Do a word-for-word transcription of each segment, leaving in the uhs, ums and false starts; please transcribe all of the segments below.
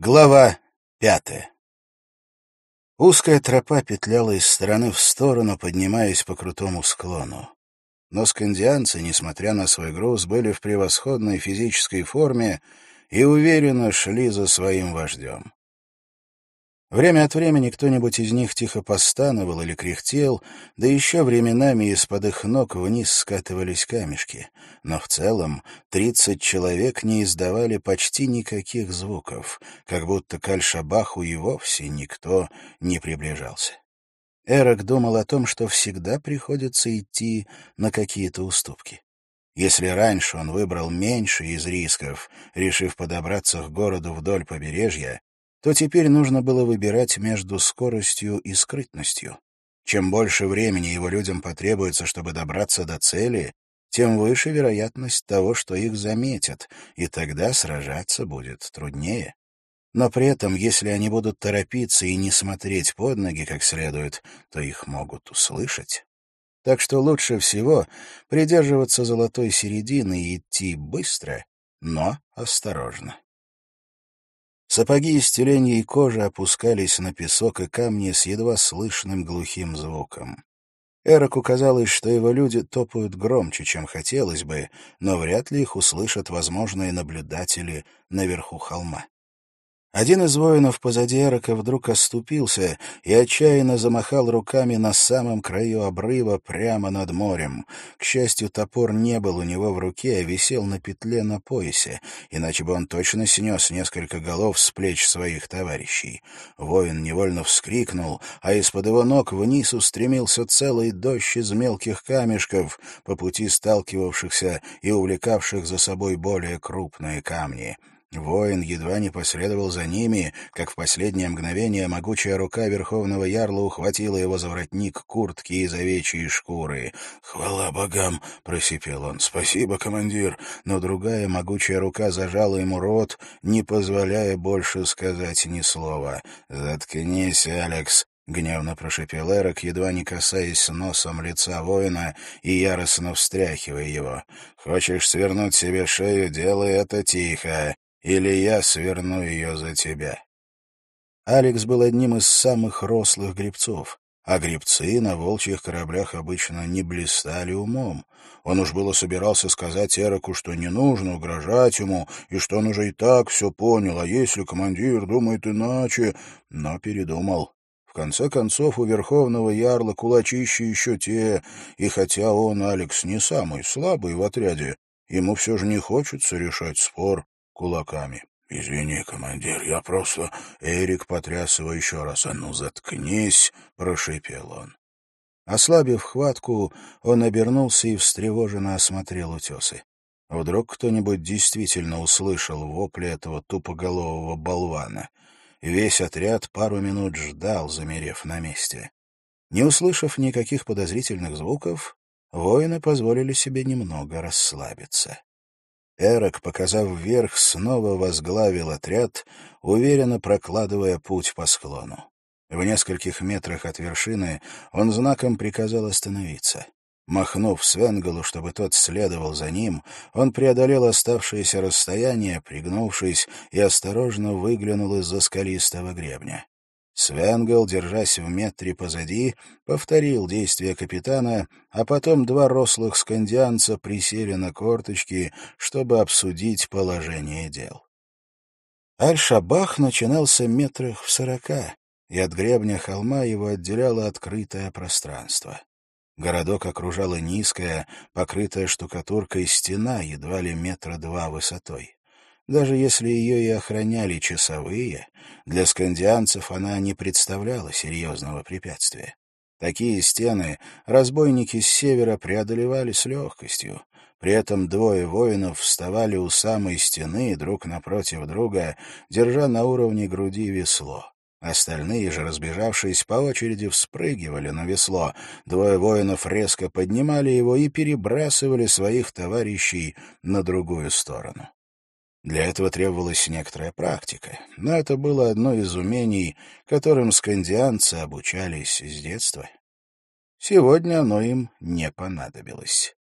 Глава пятая. Узкая тропа петляла из стороны в сторону, поднимаясь по крутому склону. Но скандианцы, несмотря на свой груз, были в превосходной физической форме и уверенно шли за своим вождем. Время от времени кто-нибудь из них тихо постановал или кряхтел, да еще временами из-под их ног вниз скатывались камешки. Но в целом тридцать человек не издавали почти никаких звуков, как будто к Аль-Шабаху и вовсе никто не приближался. Эрок думал о том, что всегда приходится идти на какие-то уступки. Если раньше он выбрал меньше из рисков, решив подобраться к городу вдоль побережья, то теперь нужно было выбирать между скоростью и скрытностью. Чем больше времени его людям потребуется, чтобы добраться до цели, тем выше вероятность того, что их заметят, и тогда сражаться будет труднее. Но при этом, если они будут торопиться и не смотреть под ноги как следует, то их могут услышать. Так что лучше всего придерживаться золотой середины и идти быстро, но осторожно. Сапоги из тюленьей кожи опускались на песок и камни с едва слышным глухим звуком. Эроку казалось, что его люди топают громче, чем хотелось бы, но вряд ли их услышат возможные наблюдатели наверху холма. Один из воинов позади Эрока вдруг оступился и отчаянно замахал руками на самом краю обрыва прямо над морем. К счастью, топор не был у него в руке, а висел на петле на поясе, иначе бы он точно снес несколько голов с плеч своих товарищей. Воин невольно вскрикнул, а из-под его ног вниз устремился целый дождь из мелких камешков, по пути сталкивавшихся и увлекавших за собой более крупные камни. Воин едва не последовал за ними, как в последнее мгновение могучая рука верховного ярла ухватила его за воротник куртки из овечьей шкуры. «Хвала богам!» — просипел он. «Спасибо, командир!» Но другая могучая рука зажала ему рот, не позволяя больше сказать ни слова. «Заткнись, Алекс!» — гневно прошипел Эрок, едва не касаясь носом лица воина и яростно встряхивая его. «Хочешь свернуть себе шею, делай это тихо, или я сверну ее за тебя». Алекс был одним из самых рослых гребцов, а гребцы на волчьих кораблях обычно не блистали умом. Он уж было собирался сказать Эроку, что не нужно угрожать ему, и что он уже и так все понял, а если командир думает иначе, но передумал. В конце концов, у верховного ярла кулачища еще те, и хотя он, Алекс, не самый слабый в отряде, ему все же не хочется решать спор кулаками. «Извини, командир, я просто...» Эрик потряс его еще раз. «А ну, заткнись!» — прошипел он. Ослабив хватку, он обернулся и встревоженно осмотрел утесы. Вдруг кто-нибудь действительно услышал вопли этого тупоголового болвана. Весь отряд пару минут ждал, замерев на месте. Не услышав никаких подозрительных звуков, воины позволили себе немного расслабиться. Эрок, показав вверх, снова возглавил отряд, уверенно прокладывая путь по склону. В нескольких метрах от вершины он знаком приказал остановиться. Махнув Свенгалу, чтобы тот следовал за ним, он преодолел оставшееся расстояние, пригнувшись, и осторожно выглянул из-за скалистого гребня. Свенгал, держась в метре позади, повторил действия капитана, а потом два рослых скандианца присели на корточки, чтобы обсудить положение дел. Аль-Шабах начинался метрах в сорока, и от гребня холма его отделяло открытое пространство. Городок окружала низкая, покрытая штукатуркой стена, едва ли метра два высотой. Даже если ее и охраняли часовые, для скандианцев она не представляла серьезного препятствия. Такие стены разбойники с севера преодолевали с легкостью. При этом двое воинов вставали у самой стены друг напротив друга, держа на уровне груди весло. Остальные же, разбежавшись, по очереди вспрыгивали на весло. Двое воинов резко поднимали его и перебрасывали своих товарищей на другую сторону. Для этого требовалась некоторая практика, но это было одно из умений, которым скандианцы обучались с детства. Сегодня оно им не понадобилось.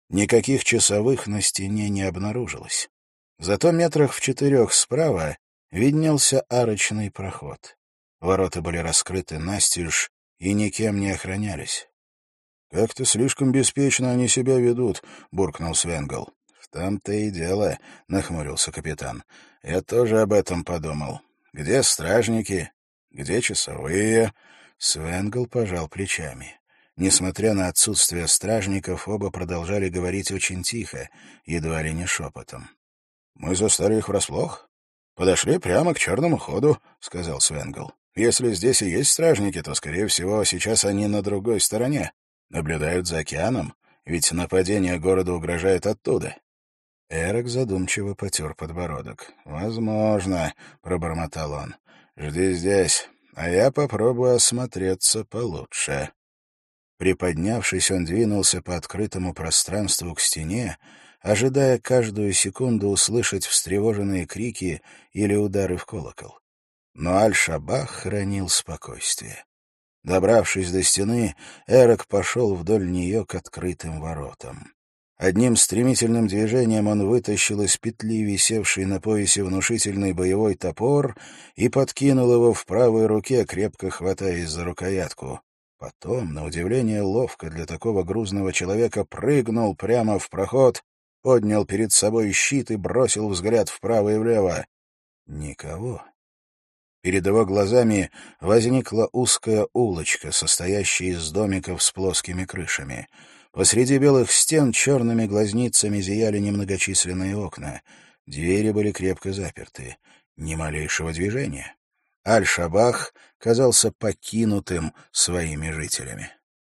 Никаких часовых на стене не обнаружилось. Зато метрах в четырех справа виднелся арочный проход. Ворота были раскрыты настежь и никем не охранялись. «Как-то слишком беспечно они себя ведут», — буркнул Свенгл. «В том-то и дело», — нахмурился капитан. «Я тоже об этом подумал. Где стражники? Где часовые?» Свенгл пожал плечами. Несмотря на отсутствие стражников, оба продолжали говорить очень тихо, едва ли не шепотом. «Мы застали их врасплох. Подошли прямо к черному ходу», — сказал Свенгл. «Если здесь и есть стражники, то, скорее всего, сейчас они на другой стороне. Наблюдают за океаном, ведь нападение города угрожает оттуда». Эрик задумчиво потер подбородок. «Возможно», — пробормотал он. «Жди здесь, а я попробую осмотреться получше». Приподнявшись, он двинулся по открытому пространству к стене, ожидая каждую секунду услышать встревоженные крики или удары в колокол. Но Аль-Шабах хранил спокойствие. Добравшись до стены, Эрик пошел вдоль нее к открытым воротам. Одним стремительным движением он вытащил из петли висевший на поясе внушительный боевой топор и подкинул его в правой руке, крепко хватаясь за рукоятку. Потом, на удивление ловко для такого грузного человека, прыгнул прямо в проход, поднял перед собой щит и бросил взгляд вправо и влево. Никого. Перед его глазами возникла узкая улочка, состоящая из домиков с плоскими крышами. Посреди белых стен черными глазницами зияли немногочисленные окна. Двери были крепко заперты. Ни малейшего движения. Аль-Шабах казался покинутым своими жителями.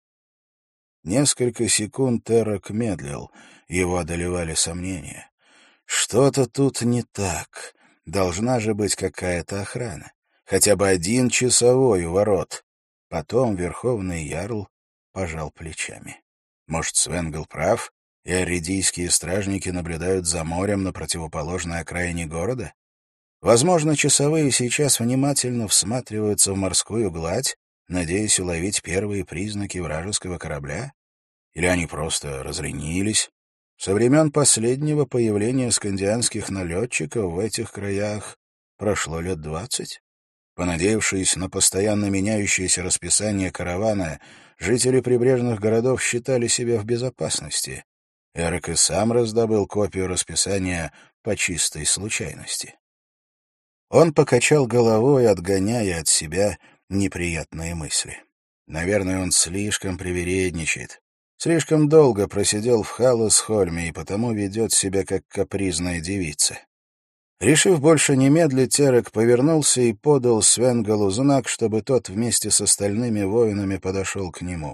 Несколько секунд Эрик медлил, его одолевали сомнения. Что-то тут не так. Должна же быть какая-то охрана. Хотя бы один часовой у ворот. Потом верховный ярл пожал плечами. Может, Свенгл прав, и аридийские стражники наблюдают за морем на противоположной окраине города? Возможно, часовые сейчас внимательно всматриваются в морскую гладь, надеясь уловить первые признаки вражеского корабля? Или они просто разленились? Со времен последнего появления скандианских налетчиков в этих краях прошло лет двадцать. Понадеявшись на постоянно меняющееся расписание каравана, жители прибрежных городов считали себя в безопасности. Эрик и сам раздобыл копию расписания по чистой случайности. Он покачал головой, отгоняя от себя неприятные мысли. Наверное, он слишком привередничает. Слишком долго просидел в Халлесхольме и потому ведет себя как капризная девица. Решив больше не медлить, Эрик повернулся и подал Свенгалу знак, чтобы тот вместе с остальными воинами подошел к нему.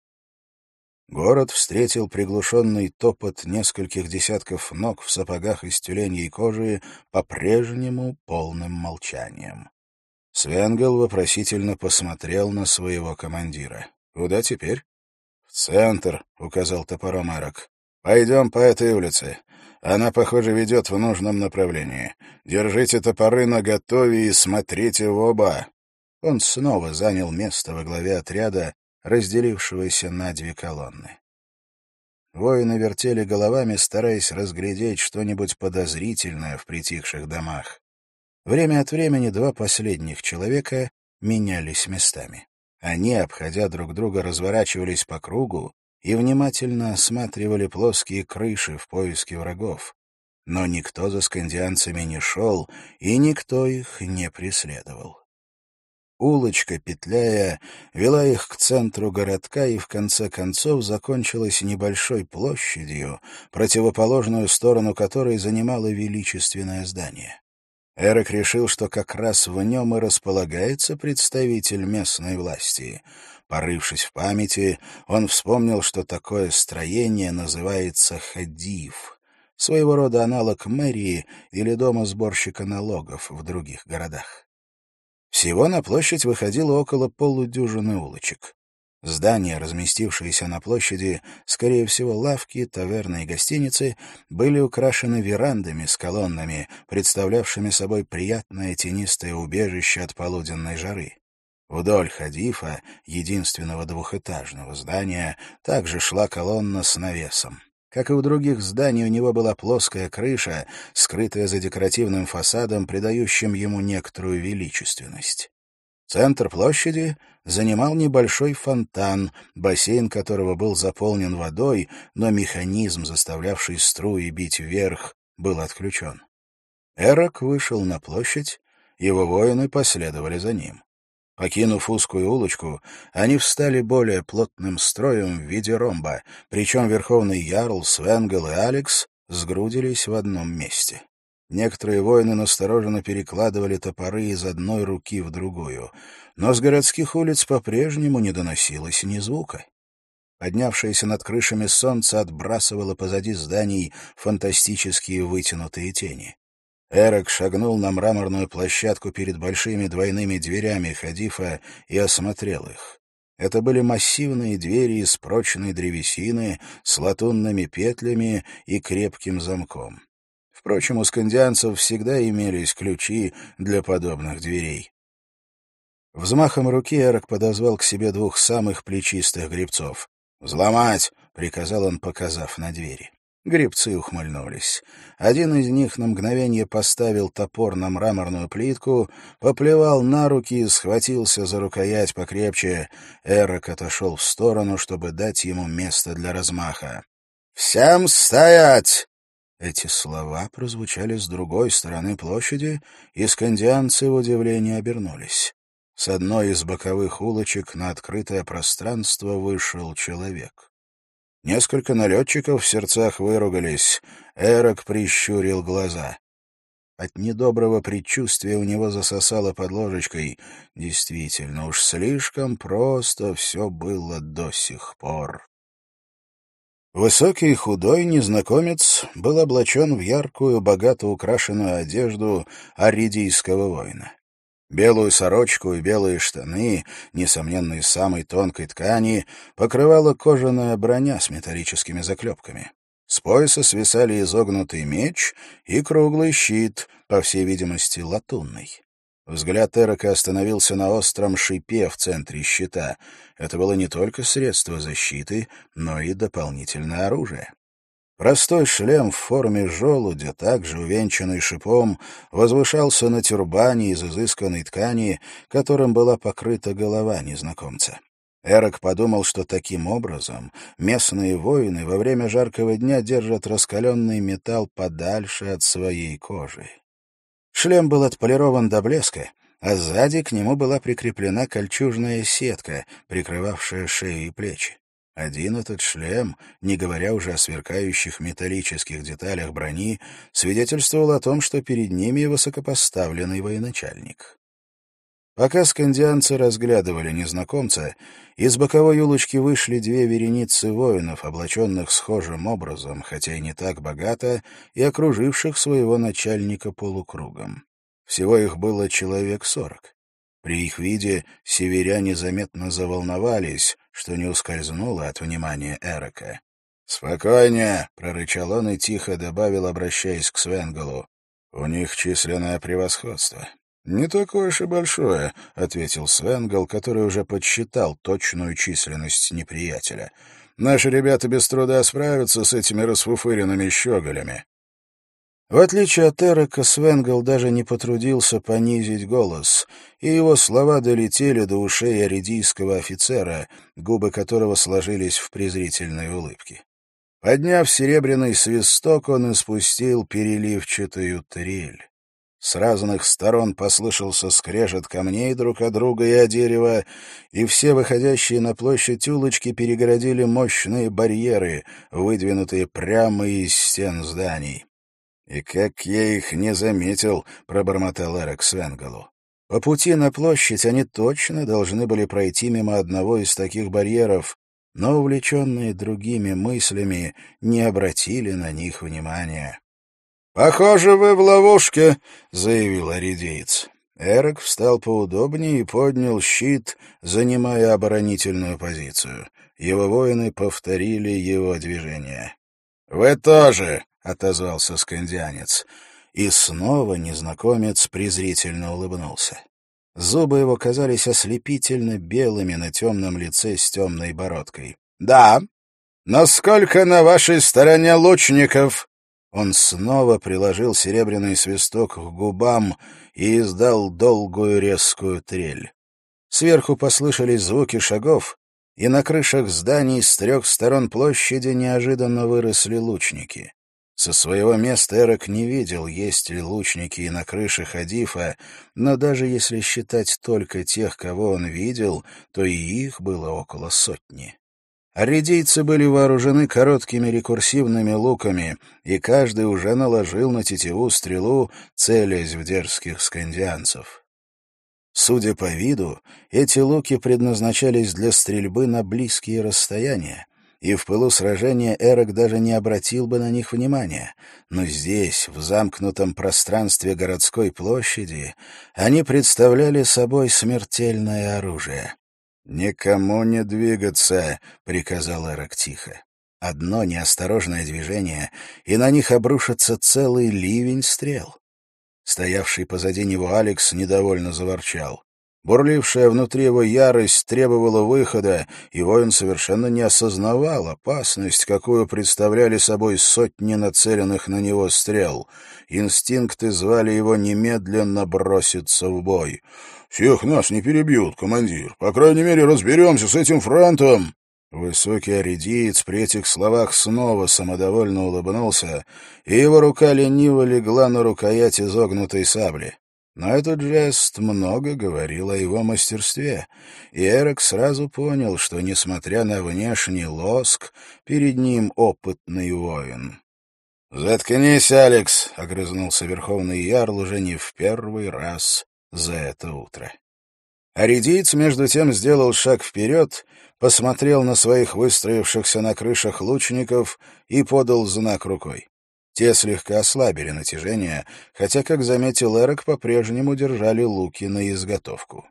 Город встретил приглушенный топот нескольких десятков ног в сапогах из тюленьей кожи по-прежнему полным молчанием. Свенгал вопросительно посмотрел на своего командира. «Куда теперь?» «В центр», — указал топором Эрик. «Пойдем по этой улице. Она, похоже, ведет в нужном направлении. Держите топоры наготове и смотрите в оба». Он снова занял место во главе отряда, разделившегося на две колонны. Воины вертели головами, стараясь разглядеть что-нибудь подозрительное в притихших домах. Время от времени два последних человека менялись местами. Они, обходя друг друга, разворачивались по кругу и внимательно осматривали плоские крыши в поиске врагов. Но никто за скандианцами не шел, и никто их не преследовал. Улочка, петляя, вела их к центру городка и в конце концов закончилась небольшой площадью, противоположную сторону которой занимало величественное здание. Эрик решил, что как раз в нем и располагается представитель местной власти. Порывшись в памяти, он вспомнил, что такое строение называется хадив, своего рода аналог мэрии или дома сборщика налогов в других городах. Всего на площадь выходило около полудюжины улочек. Здания, разместившиеся на площади, скорее всего, лавки, таверны и гостиницы, были украшены верандами с колоннами, представлявшими собой приятное тенистое убежище от полуденной жары. Вдоль хадифа, единственного двухэтажного здания, также шла колонна с навесом. Как и у других зданий, у него была плоская крыша, скрытая за декоративным фасадом, придающим ему некоторую величественность. Центр площади занимал небольшой фонтан, бассейн которого был заполнен водой, но механизм, заставлявший струи бить вверх, был отключен. Эрок вышел на площадь, его воины последовали за ним. Покинув узкую улочку, они встали более плотным строем в виде ромба, причем верховный ярл, Свенгл и Алекс сгрудились в одном месте. Некоторые воины настороженно перекладывали топоры из одной руки в другую, но с городских улиц по-прежнему не доносилось ни звука. Поднявшееся над крышами солнце отбрасывало позади зданий фантастические вытянутые тени. Эрок шагнул на мраморную площадку перед большими двойными дверями Хадифа и осмотрел их. Это были массивные двери из прочной древесины с латунными петлями и крепким замком. Впрочем, у скандианцев всегда имелись ключи для подобных дверей. Взмахом руки Эрок подозвал к себе двух самых плечистых гребцов. «Взломать!» — приказал он, показав на двери. Гребцы ухмыльнулись. Один из них на мгновение поставил топор на мраморную плитку, поплевал на руки и схватился за рукоять покрепче. Эрок отошел в сторону, чтобы дать ему место для размаха. «Всем стоять!» Эти слова прозвучали с другой стороны площади, и скандианцы в удивлении обернулись. С одной из боковых улочек на открытое пространство вышел человек. Несколько налетчиков в сердцах выругались. Эрок прищурил глаза. От недоброго предчувствия у него засосало под ложечкой. Действительно, уж слишком просто все было до сих пор. Высокий и худой незнакомец был облачен в яркую, богато украшенную одежду аридийского воина. Белую сорочку и белые штаны, несомненно, из самой тонкой ткани, покрывала кожаная броня с металлическими заклепками. С пояса свисали изогнутый меч и круглый щит, по всей видимости, латунный. Взгляд Эрока остановился на остром шипе в центре щита. Это было не только средство защиты, но и дополнительное оружие. Простой шлем в форме желудя, также увенчанный шипом, возвышался на тюрбане из изысканной ткани, которым была покрыта голова незнакомца. Эрок подумал, что таким образом местные воины во время жаркого дня держат раскаленный металл подальше от своей кожи. Шлем был отполирован до блеска, а сзади к нему была прикреплена кольчужная сетка, прикрывавшая шею и плечи. Один этот шлем, не говоря уже о сверкающих металлических деталях брони, свидетельствовал о том, что перед ними высокопоставленный военачальник. Пока скандианцы разглядывали незнакомца, из боковой улочки вышли две вереницы воинов, облаченных схожим образом, хотя и не так богато, и окруживших своего начальника полукругом. Всего их было человек сорок. При их виде северяне заметно заволновались, что не ускользнуло от внимания Эрока. «Спокойнее!» — прорычал он и тихо добавил, обращаясь к Свенгалу. «У них численное превосходство». «Не такое уж и большое», — ответил Свенгал, который уже подсчитал точную численность неприятеля. «Наши ребята без труда справятся с этими расфуфыренными щеголями». В отличие от Эрока, Свенгал даже не потрудился понизить голос, и его слова долетели до ушей аридийского офицера, губы которого сложились в презрительной улыбке. Подняв серебряный свисток, он испустил переливчатую трель. С разных сторон послышался скрежет камней друг от друга и о дерево, и все выходящие на площадь улочки перегородили мощные барьеры, выдвинутые прямо из стен зданий. «И как я их не заметил», — пробормотал Эрок Свенгалу. По пути на площадь они точно должны были пройти мимо одного из таких барьеров, но, увлеченные другими мыслями, не обратили на них внимания. «Похоже, вы в ловушке», — заявил аридеец. Эрок встал поудобнее и поднял щит, занимая оборонительную позицию. Его воины повторили его движение. «Вы тоже», — отозвался скандианец. И снова незнакомец презрительно улыбнулся. Зубы его казались ослепительно белыми на темном лице с темной бородкой. «Да, Насколько на вашей стороне лучников?» Он снова приложил серебряный свисток к губам и издал долгую резкую трель. Сверху послышались звуки шагов, и на крышах зданий с трех сторон площади неожиданно выросли лучники. Со своего места Эрок не видел, есть ли лучники и на крышах Адифа, но даже если считать только тех, кого он видел, то и их было около сотни. Аридийцы были вооружены короткими рекурсивными луками, и каждый уже наложил на тетиву стрелу, целясь в дерзких скандианцев. Судя по виду, эти луки предназначались для стрельбы на близкие расстояния, и в пылу сражения Эрок даже не обратил бы на них внимания. Но здесь, в замкнутом пространстве городской площади, они представляли собой смертельное оружие. «Никому не двигаться», — приказал Эрок тихо. Одно неосторожное движение, и на них обрушится целый ливень стрел. Стоявший позади него Алекс недовольно заворчал. Бурлившая внутри его ярость требовала выхода, и воин совершенно не осознавал опасность, какую представляли собой сотни нацеленных на него стрел. Инстинкты звали его немедленно броситься в бой. «Всех нас не перебьют, командир. По крайней мере, разберемся с этим фронтом». Высокий аридиец при этих словах снова самодовольно улыбнулся, и его рука лениво легла на рукоять изогнутой сабли. Но этот жест много говорил о его мастерстве, и Эрок сразу понял, что, несмотря на внешний лоск, перед ним опытный воин. «Заткнись, Алекс!» — огрызнулся верховный ярл уже не в первый раз за это утро. Аридиец, между тем, сделал шаг вперед, посмотрел на своих выстроившихся на крышах лучников и подал знак рукой. Те слегка ослабили натяжение, хотя, как заметил Эрок, по-прежнему держали луки на изготовку.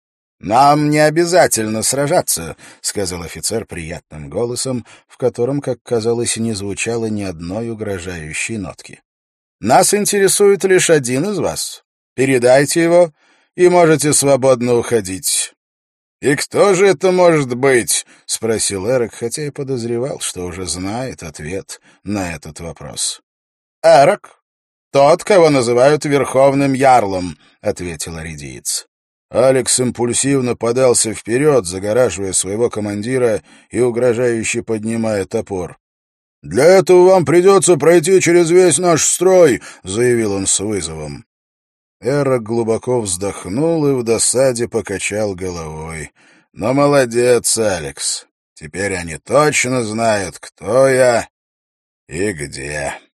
«Нам не обязательно сражаться», — сказал офицер приятным голосом, в котором, как казалось, не звучало ни одной угрожающей нотки. «Нас интересует лишь один из вас. Передайте его, и можете свободно уходить». «И кто же это может быть?» — спросил Эрок, хотя и подозревал, что уже знает ответ на этот вопрос. «Эрок, тот, кого называют Верховным Ярлом», — ответил аридиец. Алекс импульсивно подался вперед, загораживая своего командира и угрожающе поднимая топор. «Для этого вам придется пройти через весь наш строй», — заявил он с вызовом. Эрок глубоко вздохнул и в досаде покачал головой. «Но молодец, Алекс. Теперь они точно знают, кто я и где».